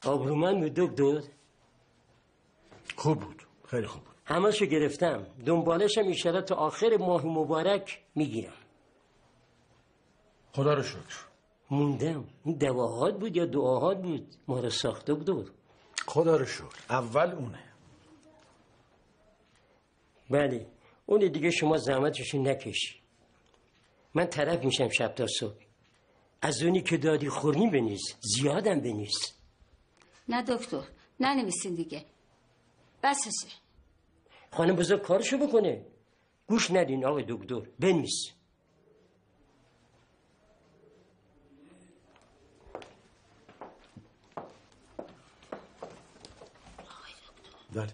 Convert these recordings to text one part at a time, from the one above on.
آبرومند بود دکتر. خوب بود، خیلی خوب بود. همه‌شو گرفتم، دنبالشم ایشالا تا آخر ماه مبارک میگیرم. خدا رو شکر. موندم این دواهات بود یا دعاهات بود ما رو ساخت دکتر؟ خدا رو شکر. اول اونه. بله اون دیگه شما زحمتشو نکشی. من طرف میشم شب تا صبح. از اونی که دادی خورنی بنویس، زیادم بنویس. نه دکتر ننویسین دیگه، بسشه. خانم بزرگ کارشو بکنه. گوش ندین آقای دکتر، بنویس. بله.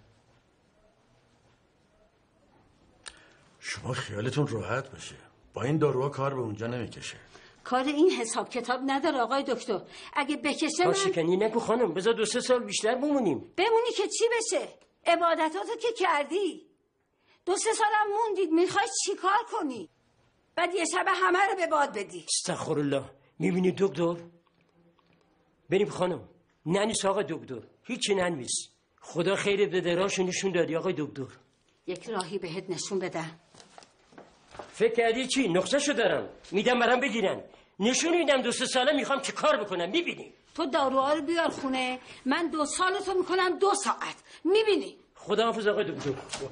شما خیالتون راحت باشه، با این داروها کار به اونجا نمیکشه. کار این حساب کتاب نداره آقای دکتر. اگه بکشه من شکنی نکو خانم، بذار 2-3 سال بیشتر بمونیم. بمونی که چی بشه؟ عبادتاتو که کردی، 2-3 سالم موندید، میخوای چی کار کنی؟ بعد یه شب همه رو به باد بدی. استغفرالله. میبینی دکتر؟ بریم خانم. ننویس آقای دکتر، هیچی ننویس. خدا خیرت بده، راشو نشون دادی آقای دکتر. یک راهی بهت نشون بدم. فکر کردی چی؟ نقصه‌شو دارم میدم برام بگیرن. نشون میدم 2-3 ساله میخوام چه کار بکنم. میبینی؟ تو داروها رو بیار خونه، من 2 سالتو میکنم 2 ساعت. میبینی؟ خداحافظ آقای دکتر.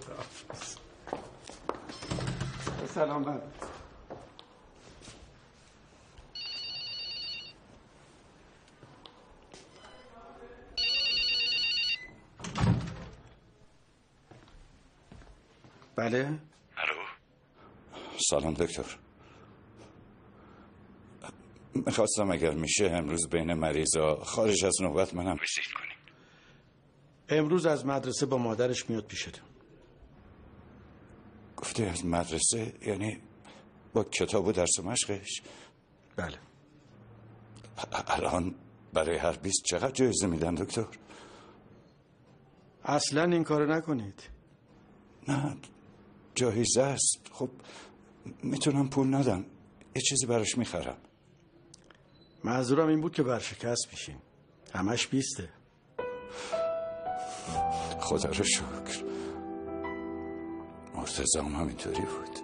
سلام بله. بله. الو. سلام دکتر. میخواستم اگر میشه امروز بین مریضا خارج از نوبت منم ویزیت کنیم. امروز از مدرسه با مادرش میاد پیشتون. گفتی از مدرسه یعنی با کتاب و درس و مشقش؟ بله. الان برای هر 20 چقدر جایزه میدن دکتر؟ اصلا این کارو نکنید. نه جایزه است. خب میتونم پول ندم، یه چیزی براش میخرم. منظورم این بود که برشکست میشین. همش 20. خدا رو شکر. مرتضی هم همینطوری بود.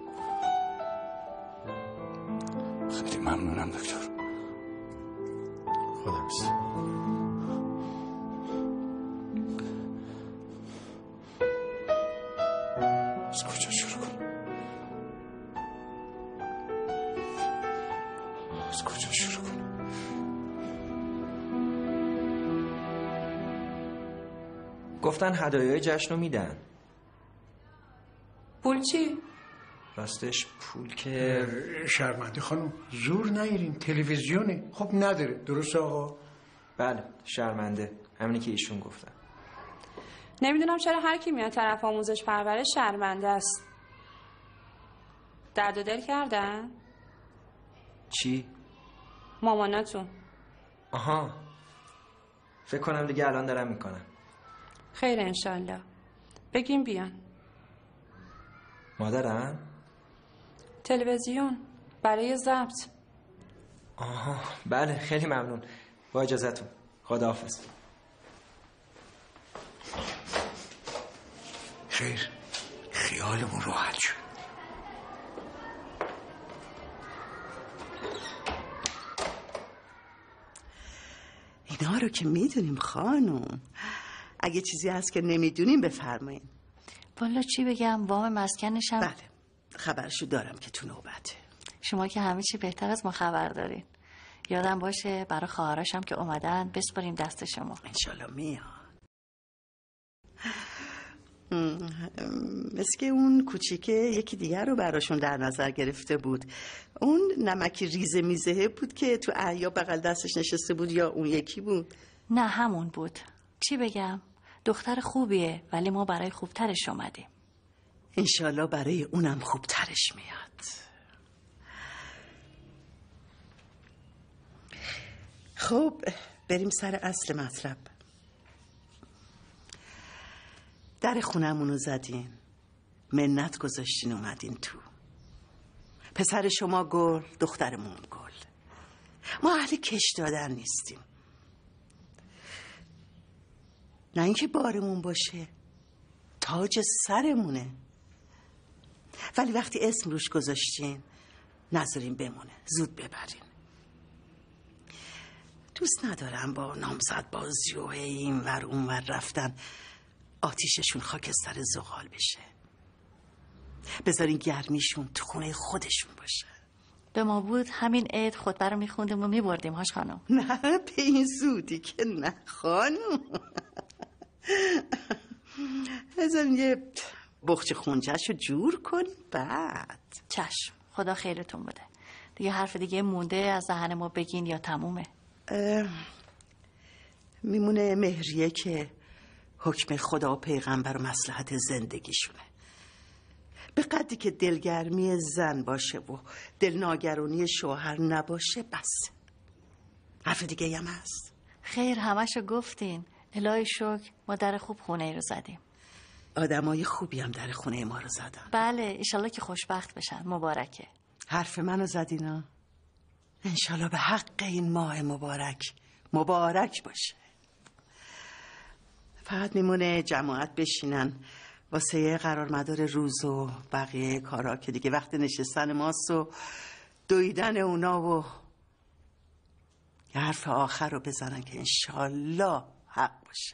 خیلی ممنونم دکتر. خدا بس. از کجا شروع کنم؟ از کجا شروع کنم؟ گفتن هدایای جشن رو میدن. پول چی؟ راستش پول که شرمنده خانم، زور نگیرین، تلویزیونه. خب نداره، درست آقا؟ بله شرمنده، همینی که ایشون گفتن. نمیدونم چرا هر کی میاد طرف آموزش پرورش شرمنده است. درد و دل کردن؟ چی؟ ماماناتون. آها فکر کنم دیگه الان دارم میکنم. خیر انشالله. بگیم بیان. مادرم؟ تلویزیون برای ضبط. آها بله خیلی ممنون. با اجازهتون. خداحافظ. خیر، خیالمون راحت شد. اینا رو که میدونیم خانم. اگه چیزی هست که نمیدونیم بفرمایین. والا چی بگم، وام مسکنشم. بله خبرشو دارم که تو نوبته. شما که همه چی بهتر از ما خبر دارین. یادم باشه برای خواهراشم که اومدن بسپاریم دست شما. انشالله میاد. مثل که اون کوچیکه یکی دیگر رو براشون در نظر گرفته بود. اون نمکی ریزه میزه بود که تو احیا بغل دستش نشسته بود، یا اون یکی بود؟ نه همون بود. چی بگم، دختر خوبیه ولی ما برای خوبترش اومدیم. انشالله برای اونم خوبترش میاد. خب بریم سر اصل مطلب. در خونمونو زدین، منت گذاشتین اومدین تو. پسر شما گل، دخترمون گل. ما اهل کش دادن نیستیم. نه اینکه بارمون باشه، تاج سرمونه. ولی وقتی اسم روش گذاشتین نذارین بمونه، زود ببرین. دوست ندارم با نامزد بازی و اینور اونور رفتن آتیششون خاکستر زغال بشه. بذارین گرمیشون تو خونه خودشون باشه. به ما بود همین عید خطبه رو میخوندیم و میبردیم هاش خانم. نه به این زودی که نه خانم. بذارین یه بخچه خونجهش رو جور کنیم بعد. چشم، خدا خیرتون بده. دیگه حرف دیگه مونده از دهن ما بگین یا تمومه؟ میمونه مهریه که حکم خدا و پیغمبر و مصلحت زندگیشونه. به قدری که دلگرمی زن باشه و دلناگرانی شوهر نباشه بس. حرف دیگه هم هست؟ خیر همشو گفتین. الهی شکر ما در خوب خونه ای رو زدیم. آدمای خوبی هم در خونه ما رو زدن. بله ایشالله که خوشبخت بشن. مبارکه. حرف منو زدینا. انشالله به حق این ماه مبارک باشه. فقط میمونه جماعت بشینن واسه قرار مدار روز و بقیه کارا که دیگه وقت نشستن ماست و دویدن اونا و یه حرف آخر رو بزنن که انشالله حق باشه.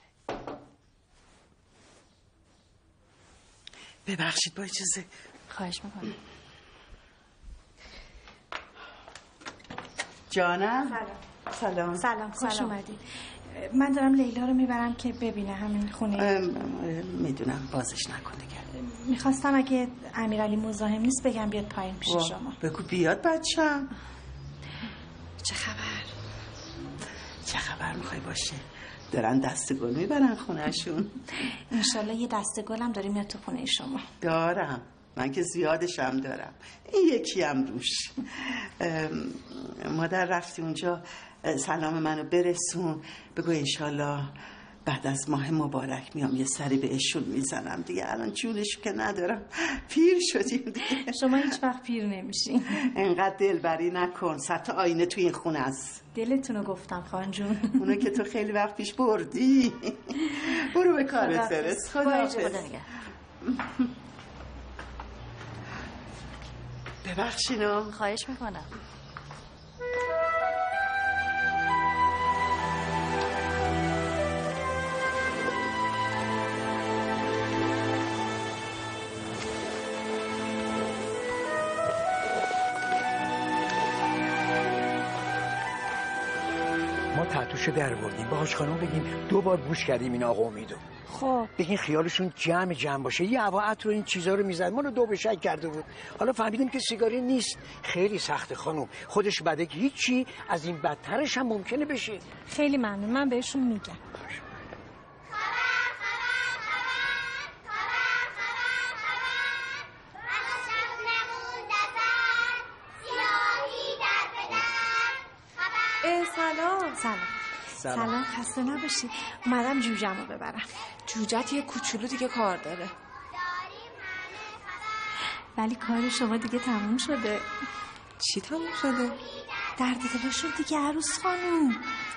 ببخشید با اجازه. خواهش میکنم. جانم. سلام خوش اومدی. من دارم لیلا رو میبرم که ببینه همین خونه. میدونم بازش نکن دیگه. میخواستم اگه امیرعلی مزاحم نیست بگم بیاد پایین پیش شما. بگو بیاد بچم. چه خبر میخوای باشه؟ دارن دستگل میبرن خونهشون. انشالله یه دستگلم داریم میاد تو خونه شما. دارم، من که زیادشم دارم. این یکی هم روش. مادر رفتی اونجا سلام منو برسون، بگو انشالله بعد از ماه مبارک میام یه سری بهشون میزنم دیگه. الان جونشو که ندارم، پیر شدیم دیگه. شما هیچ وقت پیر نمیشین. انقدر دلبری نکن، سطح آینه توی این خونه است. دلتونو گفتم خان جون. اونو که تو خیلی وقت پیش بردی. برو به کارت برس. خداحافظ. ببخشینو. خواهش میکنم. ما تحتوشو در بردیم، باهاش خانم بگیم 2 بار بوش کردیم این آقا امیدو. خب بگین خیالشون جمع باشه. یه هوا عطر و این چیزا رو میزد، ما رو 2 به شک کرده بود. حالا فهمیدیم که سیگاری نیست. خیلی سخته خانم، خودش بده که هیچی، از این بدترش هم ممکنه بشه. خیلی ممنون، من بهشون میگم. سلام خسته نباشی. اومدم جوجه‌مو ببرم. جوجت یه کوچولو دیگه کار داره. ولی کار شما دیگه تموم شده. چی تموم شده؟ درد دلشون دیگه عروس خانوم.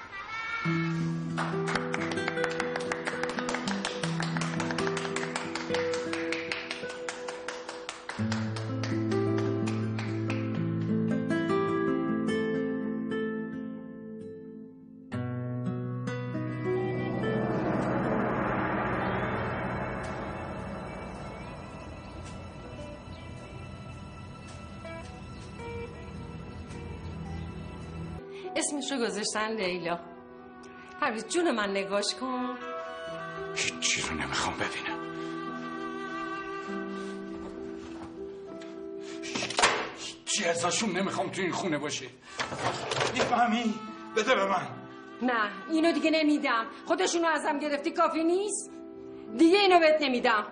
اسمش رو گذاشتن لیلا. حبیب جون من نگاش کن. هیچی رو نمیخوام ببینم. هیچی ازشون نمیخوام تو این خونه باشه. میفهمی؟ بده به من. نه اینو دیگه نمیدم. خودشونو ازم گرفتی کافی نیست؟ دیگه اینو بهت نمیدم.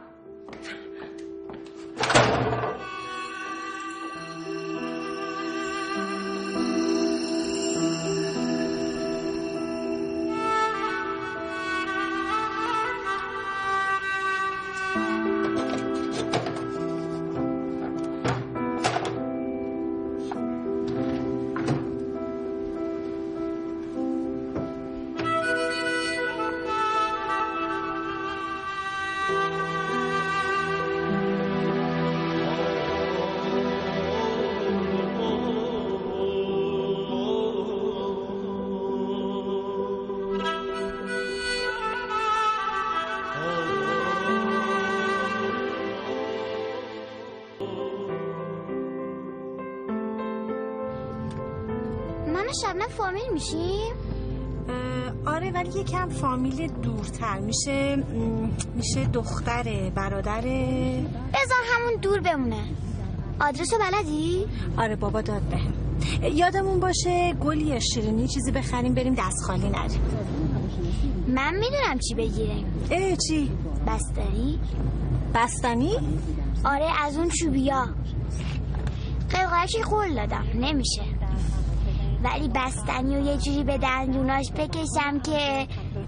من و شبنم فامیل میشیم؟ آره ولی یکم فامیل دورتر میشه دختره برادره. بذار همون دور بمونه. آدرسو بلدی؟ آره بابا داد بهم. یادمون باشه گلی شیرینی چیزی بخریم بریم دست خالی نریم. من میدونم چی بگیریم. چی؟ بستنی. بستنی؟ آره از اون چوبیا. قلقلشی خول دادم نمیشه، ولی بستنی و یه جوری به دندوناش بکشم که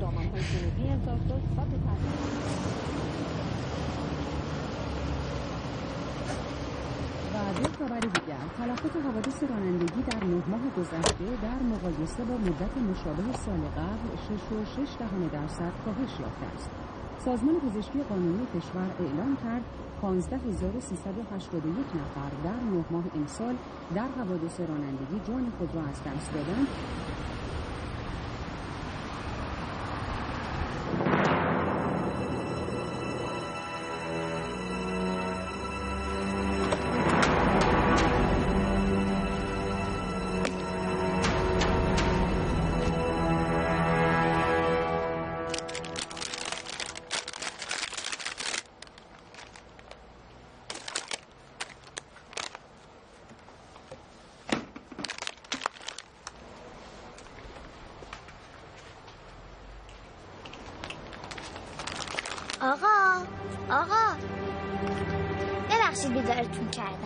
و دو خبر دیگر، تلفات حوادث رانندگی در 9 ماه گذشته در مقایسه با مدت مشابه سال قبل 6.6% کاهش یافته است. سازمان پزشکی قانونی کشور اعلام کرد 15381 نفر در 9 ماه امسال در حوادث رانندگی جان خود را از دست دادند. آقا ببخشید بیدارتون کردم.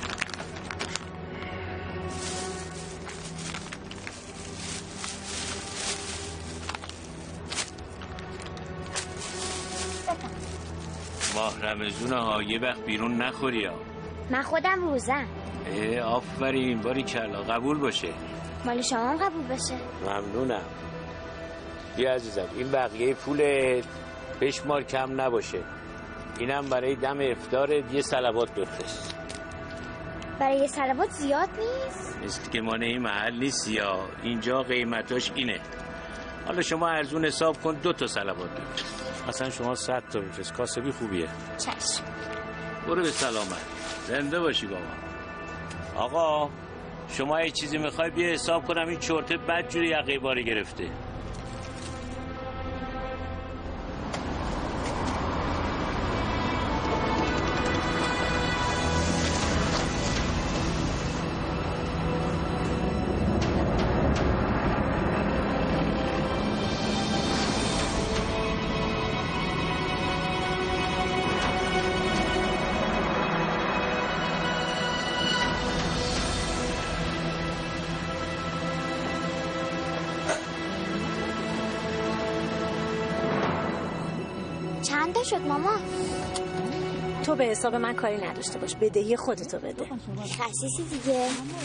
ماه رمضون ها یه وقت بیرون نخوری ها. من خودم روزم. آفرین باریکلا قبول باشه. مال شما هم قبول باشه. ممنونم. بیا عزیزم این بقیه پولت بشمار کم نباشه. اینم برای دم افطارت یه صلوات بفرست. برای یه صلوات زیاد نیست؟ نیست که مانع این محل نیست یا اینجا قیمتاش اینه. حالا شما ارزون حساب کن 2 تا صلوات بفرست. اصلا شما 100 تا بفرست کاسبی خوبیه. چشم. برو به سلامت. زنده باشی بابا. آقا شما یه چیزی میخوای بیا حساب کنم این چرته بدجوری یقه باری گرفته. چند تا شد ماما؟ تو به حساب من کاری نداشته باش، بدهی خودتو بده. خسیسی دیگه.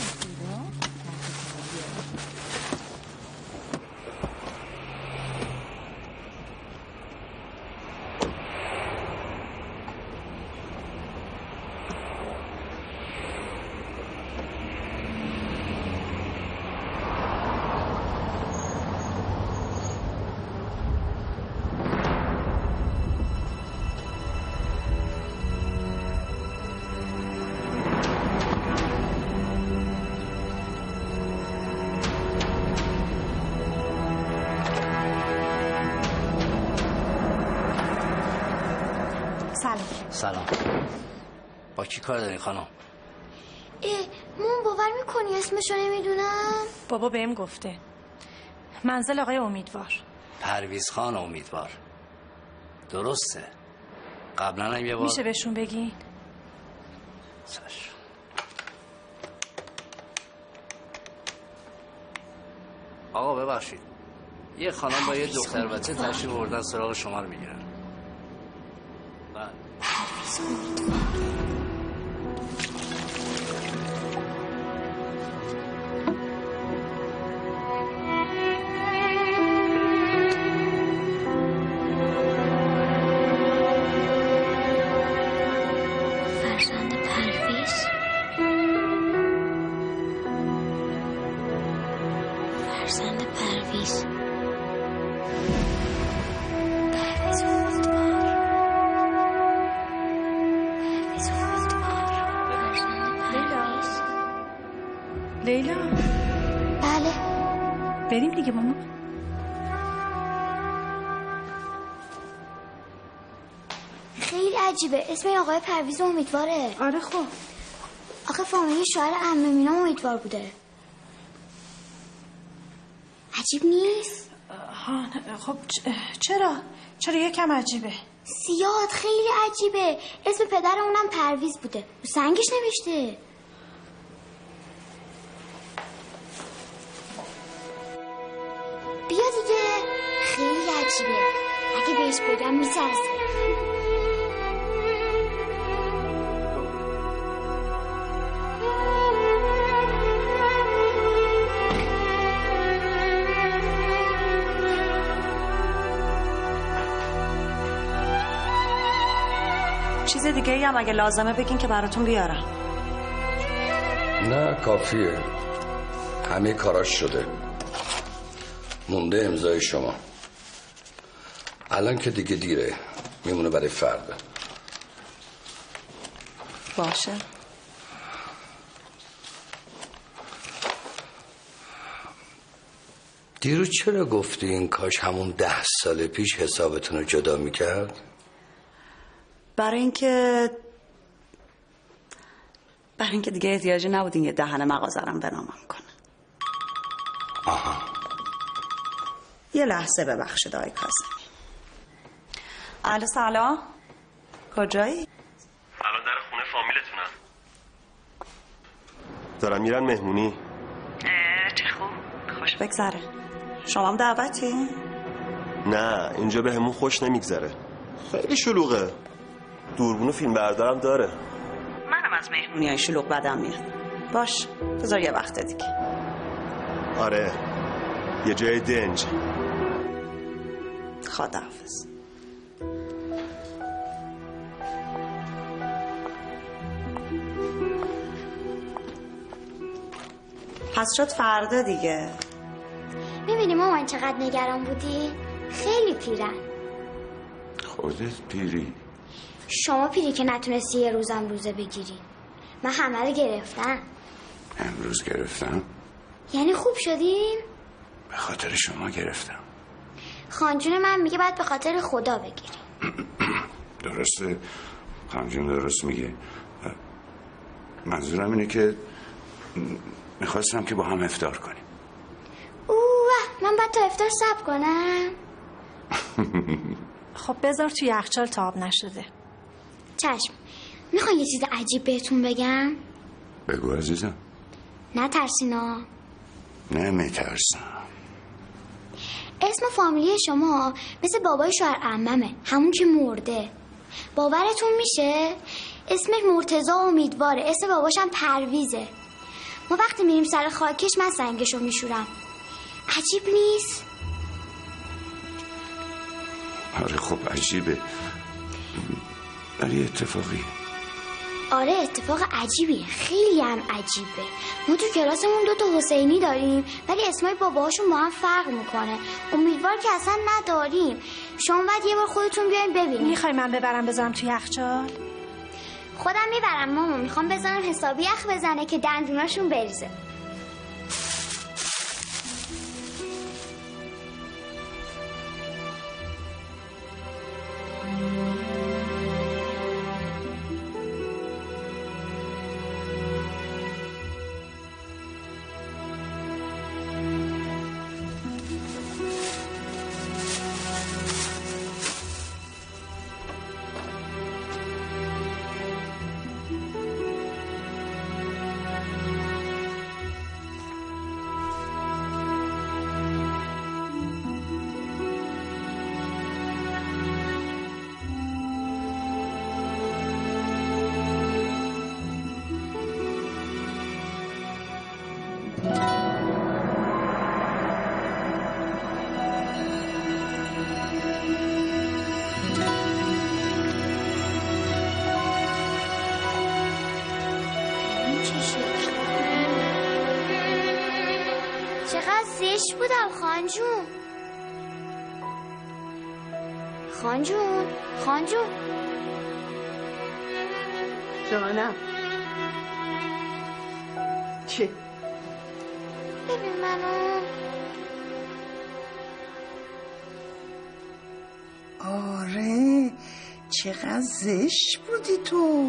سلام. با کی کار داری خانم؟ مون باور میکنی اسمشو نمیدونم؟ بابا بهم گفته. منزل آقای امیدوار. پرویز خان امیدوار. درسته. قبلا هم یه بار میشه بهشون بگین؟ آقا ببخشید یه خانم با یه دختر بچه تشریف بردن سراغ شما رو میگیرن. فرزند پرویز. فرزند پرویز. لیلا. بله. بریم دیگه ماما. خیلی عجیبه. اسم آقای پرویز امیدواره. آره خب. آخه فامیلی شوهر عمه مینا امیدوار بوده. عجیب نیست؟ خب چرا یکم عجیبه؟ زیاد خیلی عجیبه. اسم پدر اونم پرویز بوده. رو سنگش نوشته. بیا دیگه. خیلی عجیبه. اگه بهش بگم میترسه. چیز دیگه ای هم اگه لازمه بگین که براتون بیارم. نه کافیه. همه کاراش شده. مونده امضای شما. الان که دیگه دیره. میمونه برای فردا. باشه. دیروز چرا گفتی این کاش همون 10 سال پیش حسابتون رو جدا میکرد؟ برای اینکه دیگه احتیاجی نبود این یه دهن مغازرم به نامم کنه. آها. یه لحظه ببخشید آقای کاظمی. الو سلام. کجایی؟ الان در خونه فامیلتونم. دارم میرن مهمونی. چه خوب. خوش بگذره. شما هم دعوتی؟ نه اینجا به همون خوش نمیگذره. خیلی شلوغه. دوربین و فیلم بردارم داره. منم از مهمونی های شلوغ بدم میاد. باش بذار یه وقت دیگه. آره یه جای دنج. خداحافظ. پس شد فردا دیگه. میبینی مامان چقدر نگران بودی؟ خیلی پیرن. خودت پیری؟ شما پیری که نتونستی یه روزم روزه بگیری. من همه رو گرفتم. امروز گرفتم؟ یعنی خوب شدیم؟ به خاطر شما گرفتم. خانجون من میگه باید به خاطر خدا بگیری. درسته. خانجون درست میگه. منظورم اینه که میخواستم که با هم افطار کنیم. من باید تا افطار صبر کنم. خب بذار توی یخچال تا آب نشده. چشم. میخوای یه چیز عجیب بهتون بگم؟ بگو عزیزم. نه ترسینا. نه میترسم. اسم فامیلی شما مثل بابای شوهر عممه، همون که مرده. باورتون میشه؟ اسمش مرتضی امیدواره. اسم باباشم پرویزه. ما وقتی میریم سر خاکش من سنگشو میشورم. عجیب نیست؟ آره خب عجیبه ولی اتفاقی. آره اتفاق عجیبیه. خیلی هم عجیبه. ما تو کلاسمون 2 تا حسینی داریم ولی اسمای باباهاشون با هم فرق میکنه. امیدوار که اصلا نداریم. شما باید یه بار خودتون بیاین ببینید. میخوای من ببرم بذارم توی یخچال؟ خودم میبرم ماما. میخوام بذارم حسابی یخ بزنه که دندوناشون بریزه. چقدر زشت بودم خانجون. خانجون جانم. چه؟ ببین منو. آره چقدر زشت بودی تو.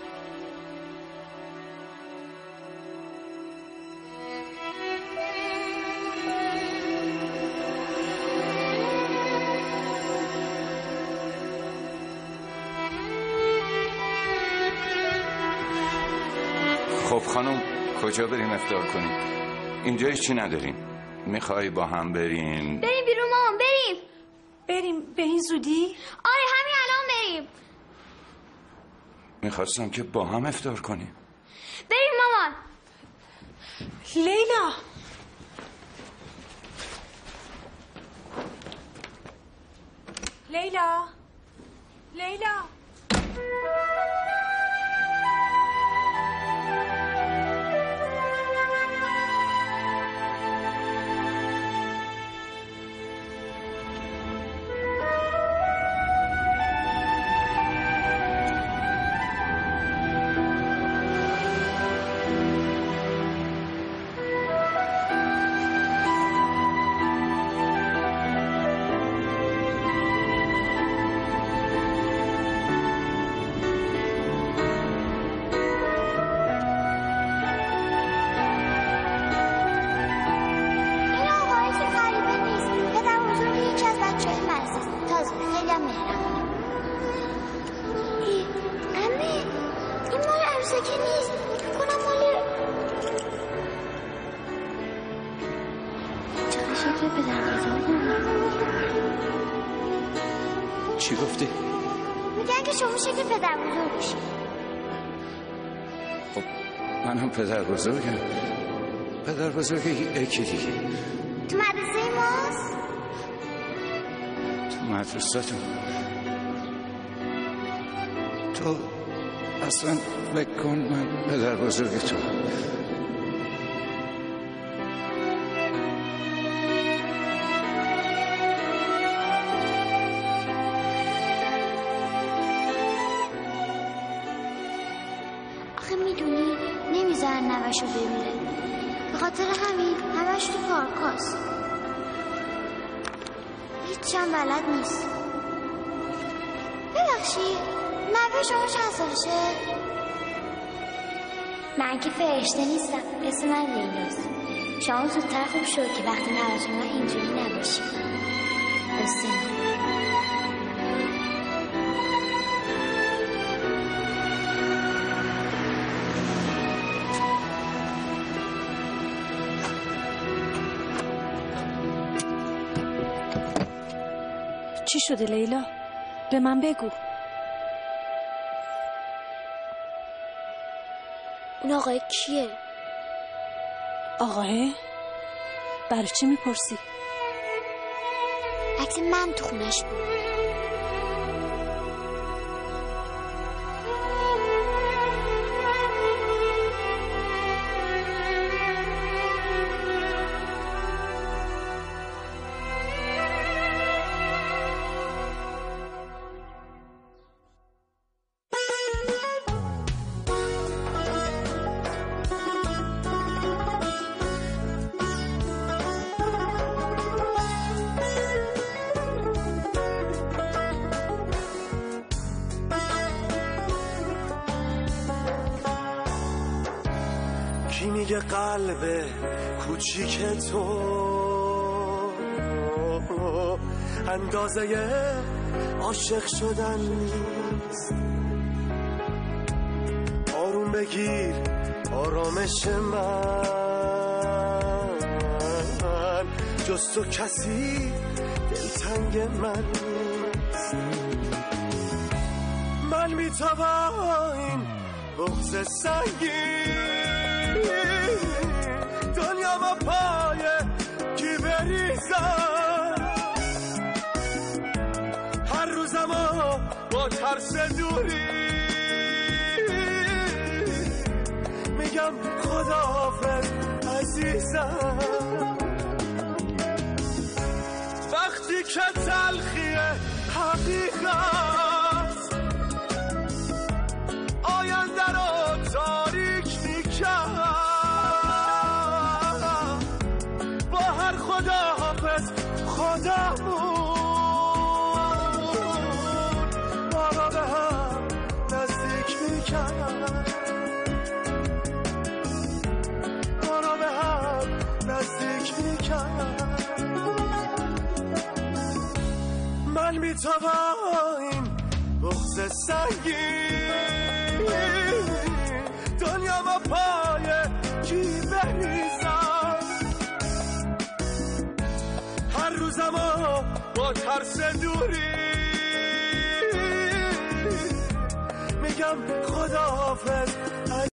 خب خانم کجا بریم افطار کنیم؟ اینجا هیچی نداریم. میخوای با هم بریم؟ بریم بیرون مامان، بریم به این زودی؟ آره همین الان بریم. میخواستم که با هم افطار کنیم. بریم مامان. لیلا لیلا لیلا چی گفتی؟ میگن که شما شکل پدر بزرگشی. خب منم پدر بزرگم. پدر بزرگ یکی دیگه. تو مدرسه ماست؟ تو مدرسه تو اصلا بکن من پدر بزرگ تو. نوشو ببینه، به خاطر همین همش تو پارکاست. هیچ هم بلد نیست. ببخشید نوه شما چند سالشه؟ من که فرشته نیستم، اسم من لیلاست. شما زودتر خوب شد که وقتی نوه‌تون من اینجوری نباشید. بسیم چی شده لیلا؟ به من بگو. اون آقای کیه؟ آقاه؟ برای چی میپرسی؟ عکس من تو خونش بود. میگه قلب کوچیک تو اندازه عاشق شدن نیست. آروم بگیر آرامش من، جز تو کسی دلتنگ من نیست. من میتوام این بغض سنگین دنیا ما پای کی بریزم. هر روزم با ترس دوری میگم خداحافظ عزیزم. وقتی که تلخی حقیقت آینده رو تاریک میکرد، خداحافظ خودمون ما را به هم نزدیک میکرد ما را به هم نزدیک میکرد من بی تو با این بغض سنگین دنیا ما پای کی بریزم هر روزمو با ترس دوری میگم خداحافظ